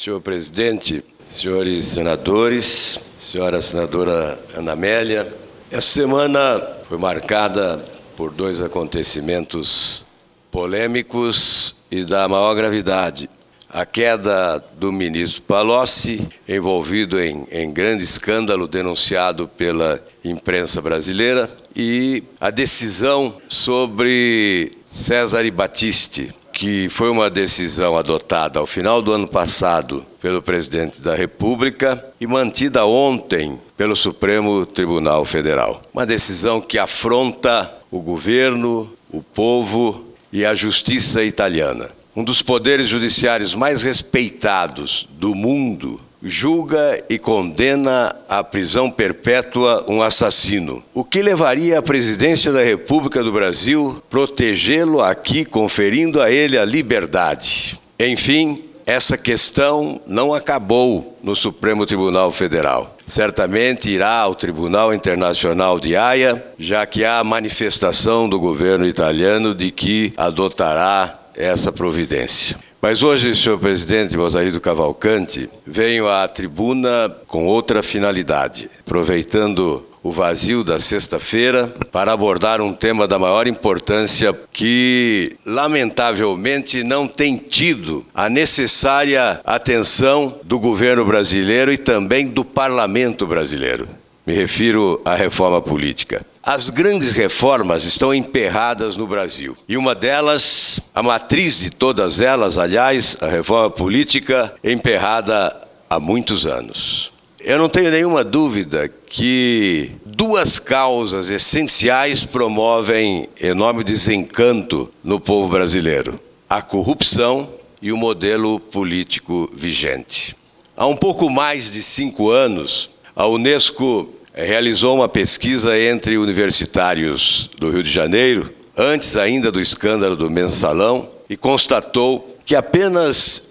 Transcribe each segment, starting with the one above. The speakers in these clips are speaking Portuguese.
senhor presidente, senhores senadores, senhora senadora Ana Amélia. Essa semana foi marcada por dois acontecimentos polêmicos e da maior gravidade. A queda do ministro Palocci, envolvido em grande escândalo denunciado pela imprensa brasileira, e a decisão sobre Cesare Battisti, que foi uma decisão adotada ao final do ano passado pelo presidente da República e mantida ontem pelo Supremo Tribunal Federal. Uma decisão que afronta o governo, o povo e a justiça italiana. Um dos poderes judiciários mais respeitados do mundo julga e condena à prisão perpétua um assassino. O que levaria a presidência da República do Brasil protegê-lo aqui, conferindo a ele a liberdade? Enfim, essa questão não acabou no Supremo Tribunal Federal. Certamente irá ao Tribunal Internacional de Haia, já que há manifestação do governo italiano de que adotará essa providência. Mas hoje, senhor presidente Mozarino Cavalcanti, venho à tribuna com outra finalidade, aproveitando o vazio da sexta-feira para abordar um tema da maior importância que, lamentavelmente, não tem tido a necessária atenção do governo brasileiro e também do parlamento brasileiro. Me refiro à reforma política. As grandes reformas estão emperradas no Brasil. E uma delas, a matriz de todas elas, aliás, a reforma política, emperrada há muitos anos. Eu não tenho nenhuma dúvida que duas causas essenciais promovem enorme desencanto no povo brasileiro: a corrupção e o modelo político vigente. Há um pouco mais de 5 anos, a Unesco realizou uma pesquisa entre universitários do Rio de Janeiro, antes ainda do escândalo do Mensalão, e constatou que apenas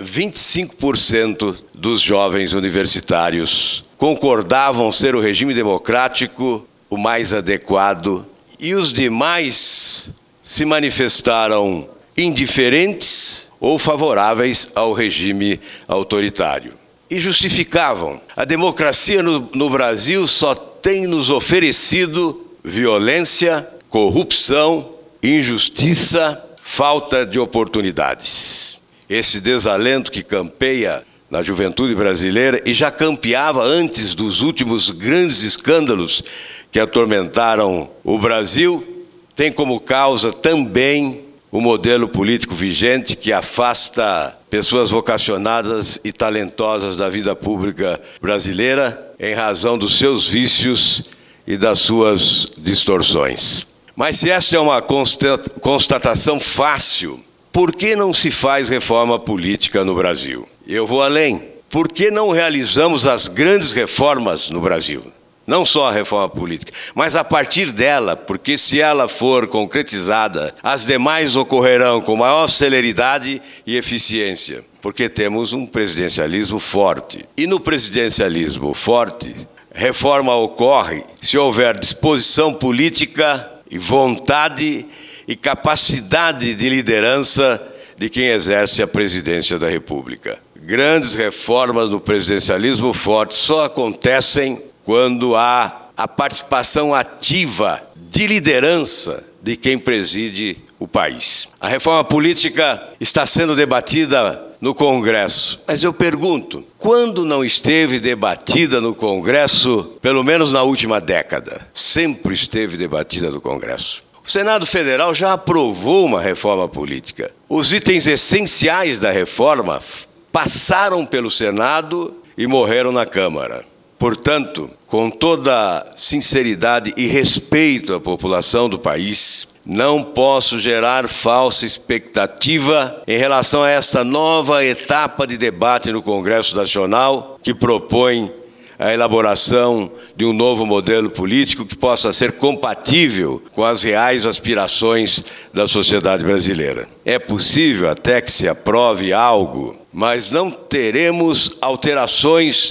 25% dos jovens universitários concordavam ser o regime democrático o mais adequado, e os demais se manifestaram indiferentes ou favoráveis ao regime autoritário. E justificavam: a democracia no Brasil só tem nos oferecido violência, corrupção, injustiça, falta de oportunidades. Esse desalento que campeia na juventude brasileira e já campeava antes dos últimos grandes escândalos que atormentaram o Brasil, tem como causa também o modelo político vigente que afasta pessoas vocacionadas e talentosas da vida pública brasileira em razão dos seus vícios e das suas distorções. Mas se essa é uma constatação fácil, por que não se faz reforma política no Brasil? Eu vou além. Por que não realizamos as grandes reformas no Brasil? Não só a reforma política, mas a partir dela, porque se ela for concretizada, as demais ocorrerão com maior celeridade e eficiência, porque temos um presidencialismo forte. E no presidencialismo forte, reforma ocorre se houver disposição política e vontade e capacidade de liderança de quem exerce a presidência da República. Grandes reformas no presidencialismo forte só acontecem quando há a participação ativa de liderança de quem preside o país. A reforma política está sendo debatida no Congresso, mas eu pergunto, quando não esteve debatida no Congresso, pelo menos na última década? Sempre esteve debatida no Congresso. O Senado Federal já aprovou uma reforma política. Os itens essenciais da reforma passaram pelo Senado e morreram na Câmara. Portanto, com toda sinceridade e respeito à população do país, não posso gerar falsa expectativa em relação a esta nova etapa de debate no Congresso Nacional, que propõe a elaboração de um novo modelo político que possa ser compatível com as reais aspirações da sociedade brasileira. É possível até que se aprove algo, mas não teremos alterações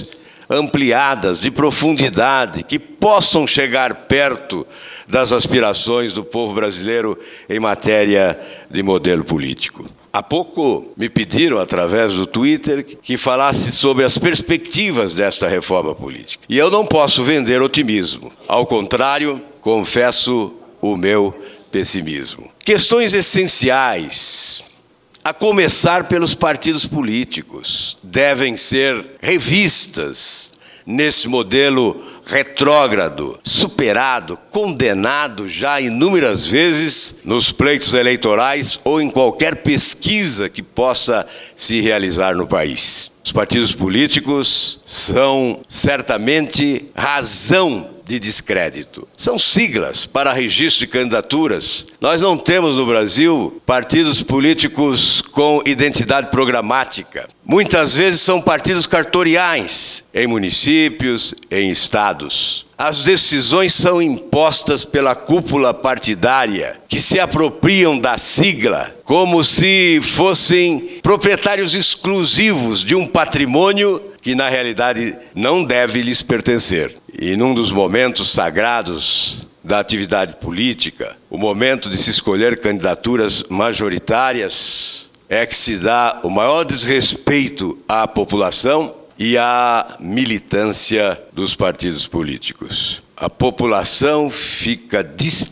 ampliadas, de profundidade, que possam chegar perto das aspirações do povo brasileiro em matéria de modelo político. Há pouco me pediram, através do Twitter, que falasse sobre as perspectivas desta reforma política. E eu não posso vender otimismo. Ao contrário, confesso o meu pessimismo. Questões essenciais, a começar pelos partidos políticos, devem ser revistas nesse modelo retrógrado, superado, condenado já inúmeras vezes nos pleitos eleitorais ou em qualquer pesquisa que possa se realizar no país. Os partidos políticos são certamente razão de descrédito. São siglas para registro de candidaturas. Nós não temos no Brasil partidos políticos com identidade programática. Muitas vezes são partidos cartoriais, em municípios, em estados. As decisões são impostas pela cúpula partidária, que se apropriam da sigla como se fossem proprietários exclusivos de um patrimônio que, na realidade, não deve lhes pertencer. E num dos momentos sagrados da atividade política, o momento de se escolher candidaturas majoritárias, é que se dá o maior desrespeito à população e à militância dos partidos políticos. A população fica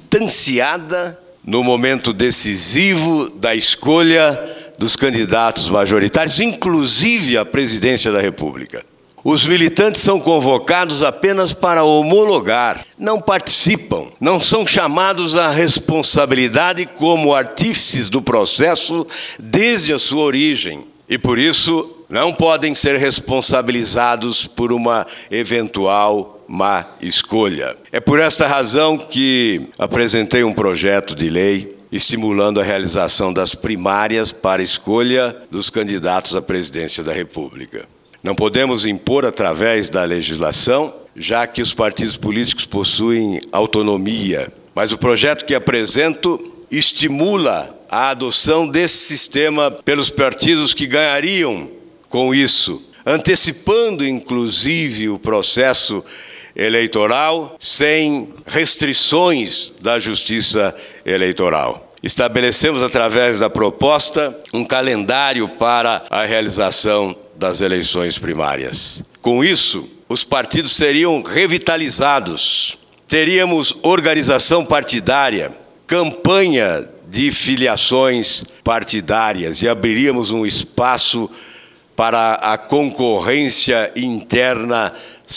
distanciada no momento decisivo da escolha dos candidatos majoritários, inclusive à presidência da República. Os militantes são convocados apenas para homologar, não participam, não são chamados à responsabilidade como artífices do processo desde a sua origem e, por isso, não podem ser responsabilizados por uma eventual má escolha. É por esta razão que apresentei um projeto de lei estimulando a realização das primárias para a escolha dos candidatos à presidência da República. Não podemos impor através da legislação, já que os partidos políticos possuem autonomia. Mas o projeto que apresento estimula a adoção desse sistema pelos partidos que ganhariam com isso, antecipando inclusive o processo eleitoral sem restrições da Justiça Eleitoral. Estabelecemos, através da proposta, um calendário para a realização das eleições primárias. Com isso, os partidos seriam revitalizados, teríamos organização partidária, campanha de filiações partidárias e abriríamos um espaço para a concorrência interna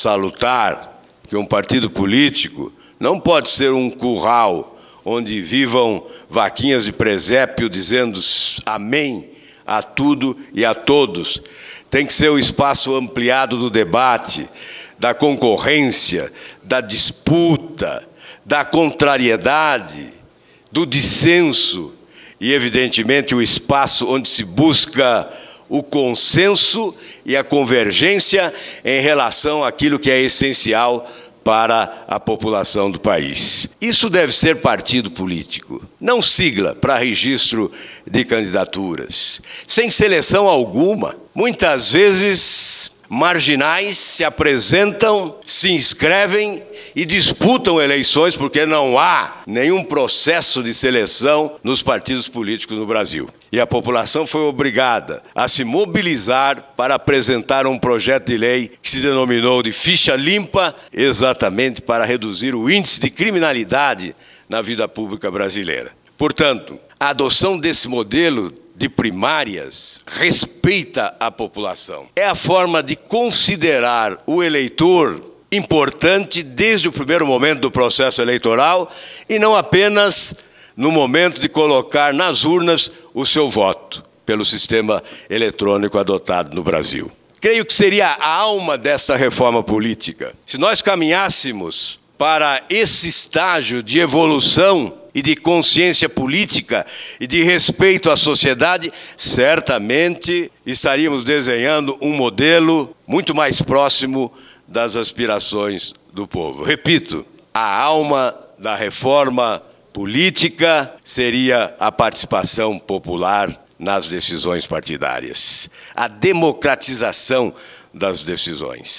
salutar, que um partido político não pode ser um curral onde vivam vaquinhas de presépio dizendo amém a tudo e a todos. Tem que ser o espaço ampliado do debate, da concorrência, da disputa, da contrariedade, do dissenso e, evidentemente, o espaço onde se busca o consenso e a convergência em relação àquilo que é essencial para a população do país. Isso deve ser partido político, não sigla para registro de candidaturas, sem seleção alguma. Muitas vezes, marginais se apresentam, se inscrevem e disputam eleições porque não há nenhum processo de seleção nos partidos políticos no Brasil. E a população foi obrigada a se mobilizar para apresentar um projeto de lei que se denominou de ficha limpa, exatamente para reduzir o índice de criminalidade na vida pública brasileira. Portanto, a adoção desse modelo de primárias respeita a população. É a forma de considerar o eleitor importante desde o primeiro momento do processo eleitoral e não apenas no momento de colocar nas urnas o seu voto pelo sistema eletrônico adotado no Brasil. Creio que seria a alma dessa reforma política. Se nós caminhássemos para esse estágio de evolução e de consciência política e de respeito à sociedade, certamente estaríamos desenhando um modelo muito mais próximo das aspirações do povo. Repito, a alma da reforma política seria a participação popular nas decisões partidárias, a democratização das decisões.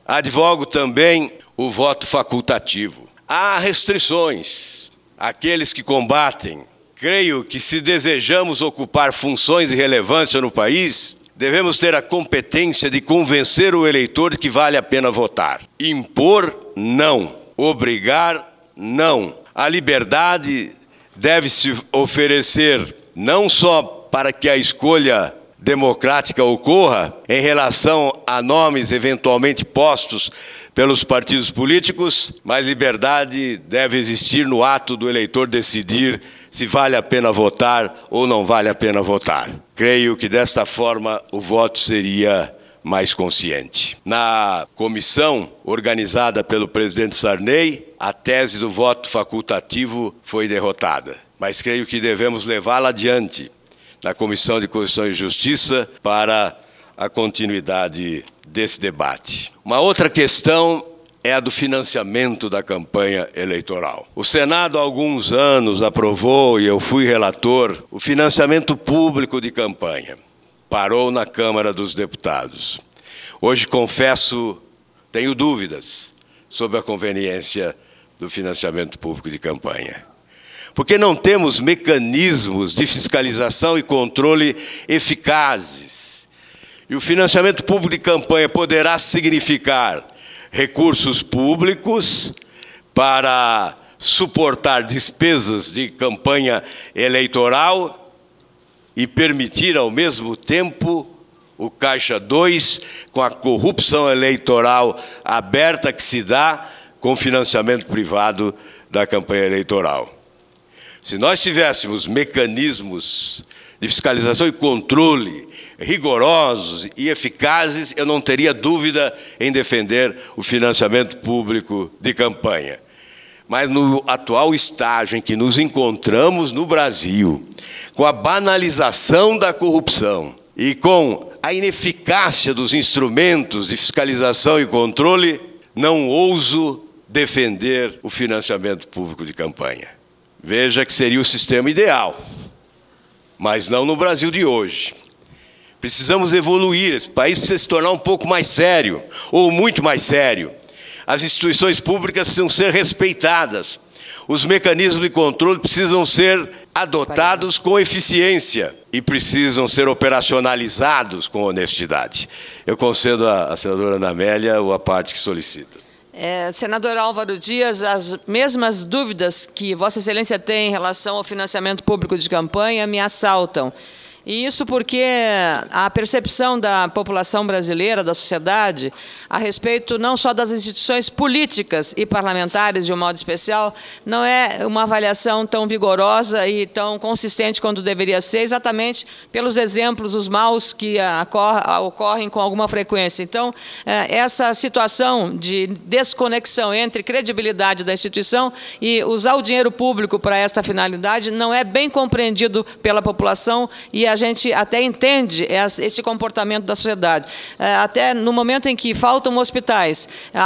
Advogo também o voto facultativo. Há restrições àqueles que combatem. Creio que, se desejamos ocupar funções de relevância no país, devemos ter a competência de convencer o eleitor de que vale a pena votar. Impor, não. Obrigar, não. A liberdade deve se oferecer não só para que a escolha democrática ocorra em relação a nomes eventualmente postos pelos partidos políticos, mas liberdade deve existir no ato do eleitor decidir se vale a pena votar ou não vale a pena votar. Creio que desta forma o voto seria mais consciente. Na comissão organizada pelo presidente Sarney, a tese do voto facultativo foi derrotada, mas creio que devemos levá-la adiante na Comissão de Constituição e Justiça para a continuidade desse debate. Uma outra questão é a do financiamento da campanha eleitoral. O Senado, há alguns anos, aprovou, e eu fui relator, o financiamento público de campanha. Parou na Câmara dos Deputados. Hoje, confesso, tenho dúvidas sobre a conveniência do financiamento público de campanha. Porque não temos mecanismos de fiscalização e controle eficazes. E o financiamento público de campanha poderá significar recursos públicos para suportar despesas de campanha eleitoral e permitir, ao mesmo tempo, o Caixa 2, com a corrupção eleitoral aberta que se dá com financiamento privado da campanha eleitoral. Se nós tivéssemos mecanismos de fiscalização e controle rigorosos e eficazes, eu não teria dúvida em defender o financiamento público de campanha. Mas no atual estágio em que nos encontramos no Brasil, com a banalização da corrupção e com a ineficácia dos instrumentos de fiscalização e controle, não ouso defender o financiamento público de campanha. Veja que seria o sistema ideal, mas não no Brasil de hoje. Precisamos evoluir, esse país precisa se tornar um pouco mais sério, ou muito mais sério. As instituições públicas precisam ser respeitadas. Os mecanismos de controle precisam ser adotados com eficiência e precisam ser operacionalizados com honestidade. Eu concedo à senadora Ana Amélia a parte que solicita. Senador Álvaro Dias, as mesmas dúvidas que Vossa Excelência tem em relação ao financiamento público de campanha me assaltam. E isso porque a percepção da população brasileira, da sociedade, a respeito não só das instituições políticas e parlamentares, de um modo especial, não é uma avaliação tão vigorosa e tão consistente quanto deveria ser, exatamente pelos exemplos, os maus que ocorrem com alguma frequência. Então, essa situação de desconexão entre credibilidade da instituição e usar o dinheiro público para esta finalidade não é bem compreendido pela população e a gente até entende esse comportamento da sociedade. Até no momento em que faltam hospitais,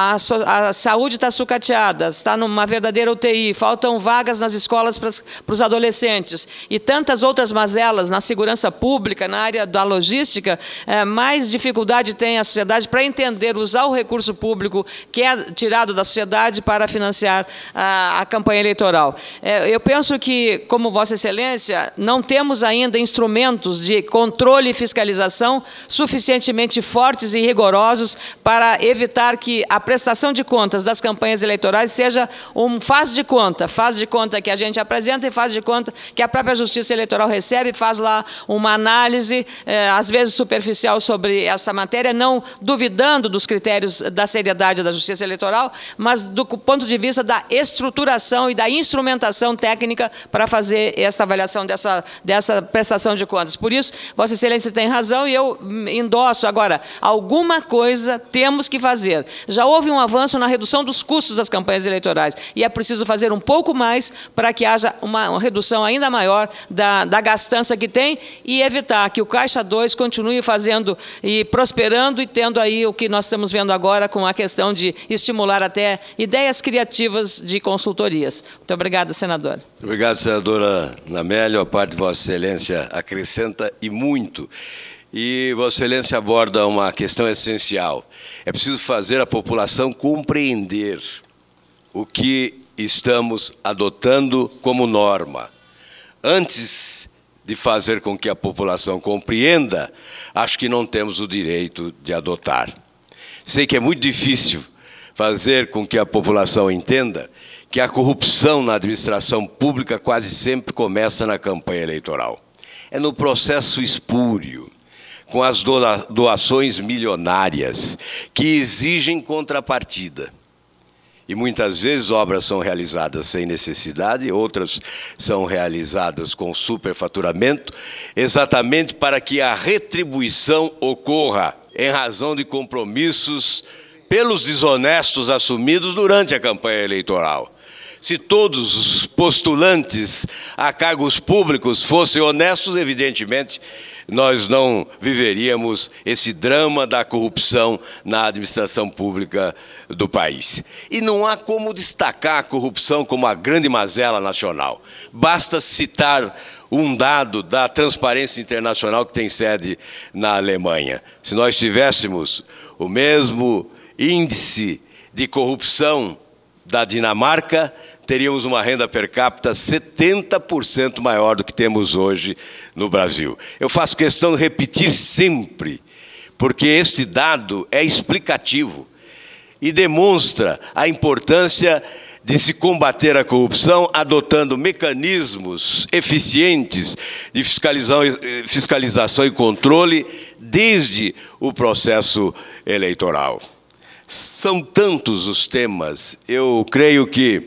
a saúde está sucateada, está numa verdadeira UTI, faltam vagas nas escolas para os adolescentes e tantas outras mazelas na segurança pública, na área da logística, mais dificuldade tem a sociedade para entender, usar o recurso público que é tirado da sociedade para financiar a campanha eleitoral. Eu penso que, como Vossa Excelência, não temos ainda instrumentos de controle e fiscalização suficientemente fortes e rigorosos para evitar que a prestação de contas das campanhas eleitorais seja um faz de conta que a gente apresenta e faz de conta que a própria Justiça Eleitoral recebe, faz lá uma análise, às vezes superficial, sobre essa matéria, não duvidando dos critérios da seriedade da Justiça Eleitoral, mas do ponto de vista da estruturação e da instrumentação técnica para fazer essa avaliação dessa prestação de contas. Por isso, Vossa Excelência tem razão e eu endosso. Agora, alguma coisa temos que fazer. Já houve um avanço na redução dos custos das campanhas eleitorais e é preciso fazer um pouco mais para que haja uma redução ainda maior da gastança que tem e evitar que o Caixa 2 continue fazendo e prosperando e tendo aí o que nós estamos vendo agora com a questão de estimular até ideias criativas de consultorias. Muito obrigada, senadora. Obrigado, senadora Ana Amélia. A parte de Vossa Excelência acrescenta e muito. e Vossa Excelência aborda uma questão essencial. É preciso fazer a população compreender o que estamos adotando como norma. Antes de fazer com que a população compreenda, acho que não temos o direito de adotar. Sei que é muito difícil fazer com que a população entenda que a corrupção na administração pública quase sempre começa na campanha eleitoral. É no processo espúrio, com as doações milionárias, que exigem contrapartida. E muitas vezes obras são realizadas sem necessidade, outras são realizadas com superfaturamento, exatamente para que a retribuição ocorra em razão de compromissos pelos desonestos assumidos durante a campanha eleitoral. Se todos os postulantes a cargos públicos fossem honestos, evidentemente, nós não viveríamos esse drama da corrupção na administração pública do país. E não há como destacar a corrupção como a grande mazela nacional. Basta citar um dado da Transparência Internacional que tem sede na Alemanha. Se nós tivéssemos o mesmo índice de corrupção da Dinamarca, teríamos uma renda per capita 70% maior do que temos hoje no Brasil. Eu faço questão de repetir sempre, porque este dado é explicativo e demonstra a importância de se combater a corrupção adotando mecanismos eficientes de fiscalização e controle desde o processo eleitoral. São tantos os temas, eu creio que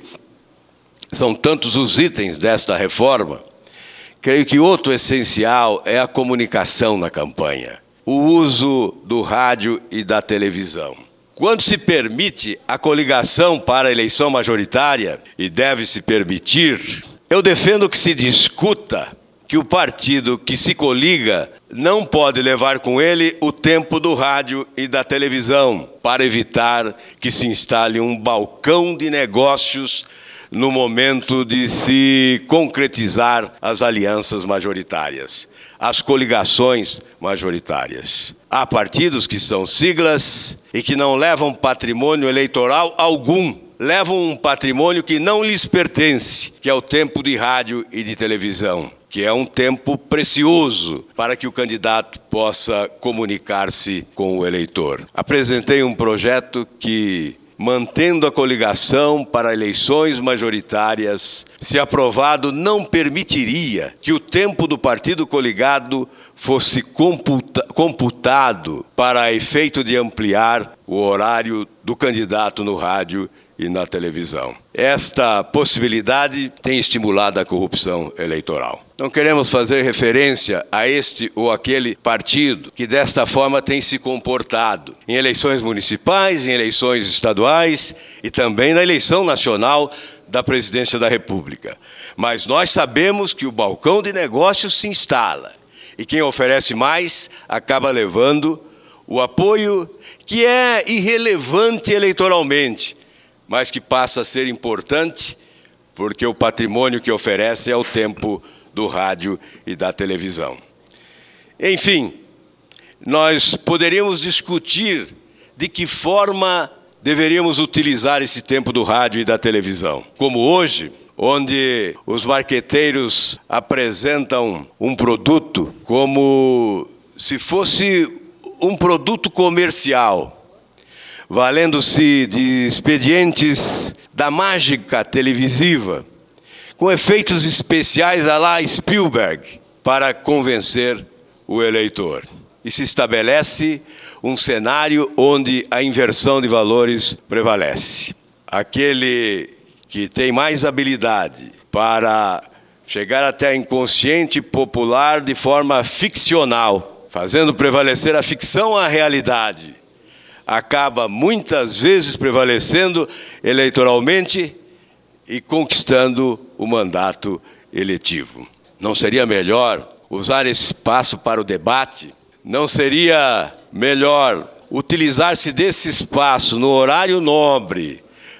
são tantos os itens desta reforma, creio que outro essencial é a comunicação na campanha, o uso do rádio e da televisão. Quando se permite a coligação para a eleição majoritária, e deve-se permitir, eu defendo que se discuta que o partido que se coliga não pode levar com ele o tempo do rádio e da televisão, para evitar que se instale um balcão de negócios no momento de se concretizar as alianças majoritárias, as coligações majoritárias. Há partidos que são siglas e que não levam patrimônio eleitoral algum, levam um patrimônio que não lhes pertence, que é o tempo de rádio e de televisão, que é um tempo precioso para que o candidato possa comunicar-se com o eleitor. Apresentei um projeto que, mantendo a coligação para eleições majoritárias, se aprovado, não permitiria que o tempo do partido coligado fosse computado para efeito de ampliar o horário do candidato no rádio e na televisão. Esta possibilidade tem estimulado a corrupção eleitoral. Não queremos fazer referência a este ou aquele partido que desta forma tem se comportado em eleições municipais, em eleições estaduais e também na eleição nacional da Presidência da República. Mas nós sabemos que o balcão de negócios se instala e quem oferece mais acaba levando o apoio que é irrelevante eleitoralmente, mas que passa a ser importante porque o patrimônio que oferece é o tempo do rádio e da televisão. Enfim, nós poderíamos discutir de que forma deveríamos utilizar esse tempo do rádio e da televisão. Como hoje, onde os marqueteiros apresentam um produto como se fosse um produto comercial, valendo-se de expedientes da mágica televisiva, com efeitos especiais à la Spielberg, para convencer o eleitor. E se estabelece um cenário onde a inversão de valores prevalece. Aquele que tem mais habilidade para chegar até a inconsciente popular de forma ficcional, fazendo prevalecer a ficção à realidade, acaba muitas vezes prevalecendo eleitoralmente e conquistando o mandato eletivo. Não seria melhor usar esse espaço para o debate? Não seria melhor utilizar-se desse espaço no horário nobre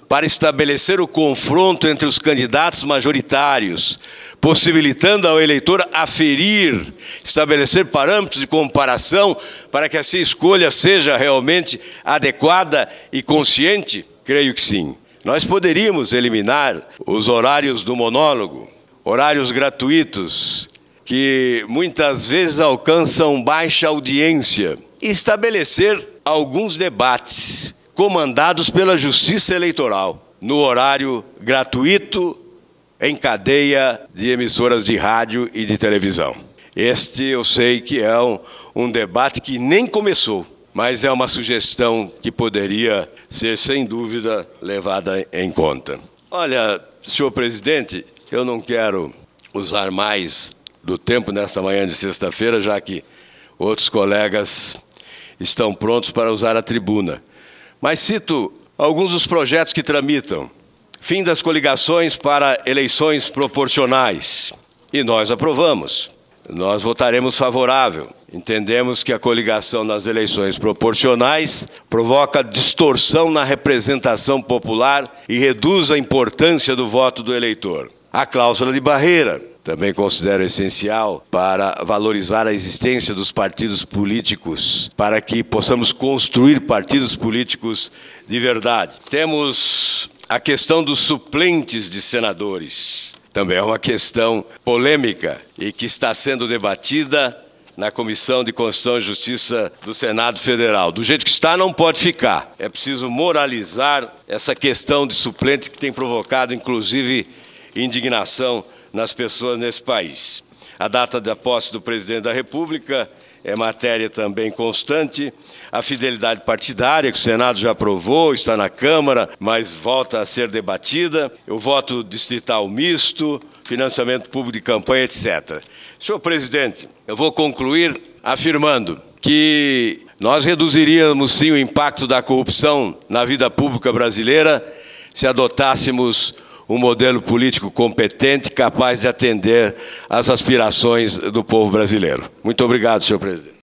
para estabelecer o confronto entre os candidatos majoritários, possibilitando ao eleitor aferir, estabelecer parâmetros de comparação para que essa escolha seja realmente adequada e consciente? Creio que sim. Nós poderíamos eliminar os horários do monólogo, horários gratuitos, que muitas vezes alcançam baixa audiência, e estabelecer alguns debates comandados pela Justiça Eleitoral, no horário gratuito, em cadeia de emissoras de rádio e de televisão. Este eu sei que é um debate que nem começou, mas é uma sugestão que poderia ser, sem dúvida, levada em conta. Olha, senhor presidente, eu não quero usar mais do tempo nesta manhã de sexta-feira, já que outros colegas estão prontos para usar a tribuna. Mas cito alguns dos projetos que tramitam. Fim das coligações para eleições proporcionais. E nós aprovamos. Nós votaremos favorável. Entendemos que a coligação nas eleições proporcionais provoca distorção na representação popular e reduz a importância do voto do eleitor. A cláusula de barreira também considero essencial para valorizar a existência dos partidos políticos, para que possamos construir partidos políticos de verdade. Temos a questão dos suplentes de senadores. Também é uma questão polêmica e que está sendo debatida na Comissão de Constituição e Justiça do Senado Federal. Do jeito que está, não pode ficar. É preciso moralizar essa questão de suplente que tem provocado, inclusive, indignação nas pessoas nesse país. A data da posse do presidente da República é matéria também constante. A fidelidade partidária, que o Senado já aprovou, está na Câmara, mas volta a ser debatida. O voto distrital misto, financiamento público de campanha, etc. Senhor presidente, eu vou concluir afirmando que nós reduziríamos sim o impacto da corrupção na vida pública brasileira se adotássemos um modelo político competente, capaz de atender às aspirações do povo brasileiro. Muito obrigado, senhor presidente.